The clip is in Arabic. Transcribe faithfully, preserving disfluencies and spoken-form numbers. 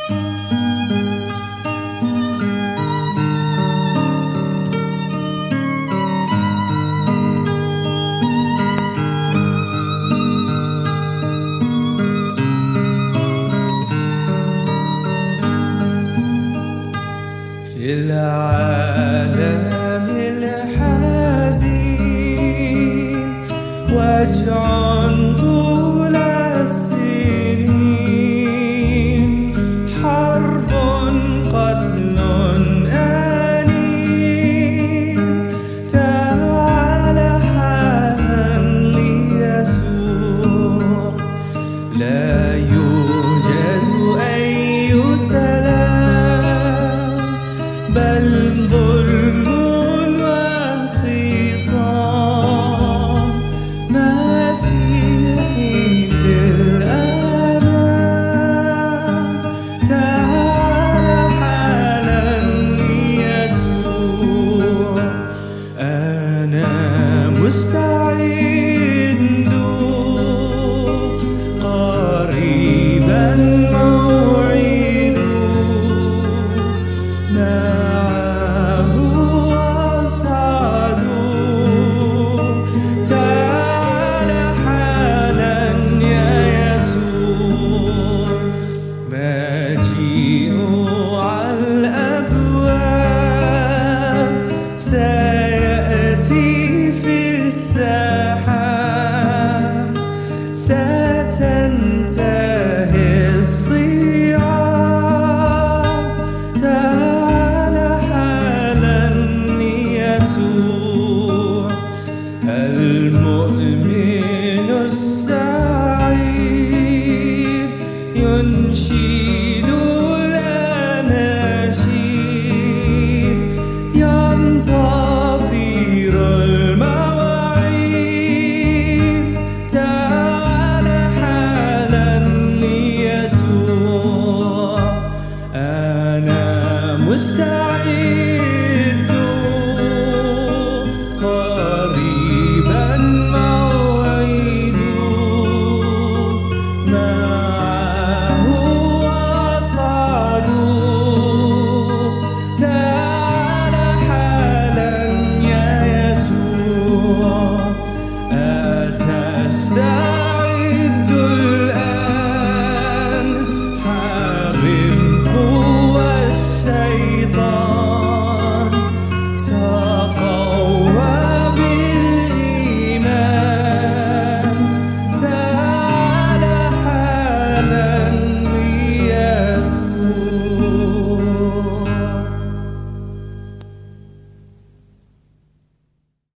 في العالم الحزين وجع طول السنين، حرب قتل أليم، تعال حالا ليسوع. لا يوجد أي سلام بل ظلم وخصام، مسيحي في الأمان، تعال حالا ليسوع. أنا مستعد قريبا موعد معه أصعد، تعال حالا يا يسوع. مجيء على الأبواب، سيأتي في السحاب، ستنتهي الصيام، تعال حالا ليسوع. المؤمن السعيد ينشد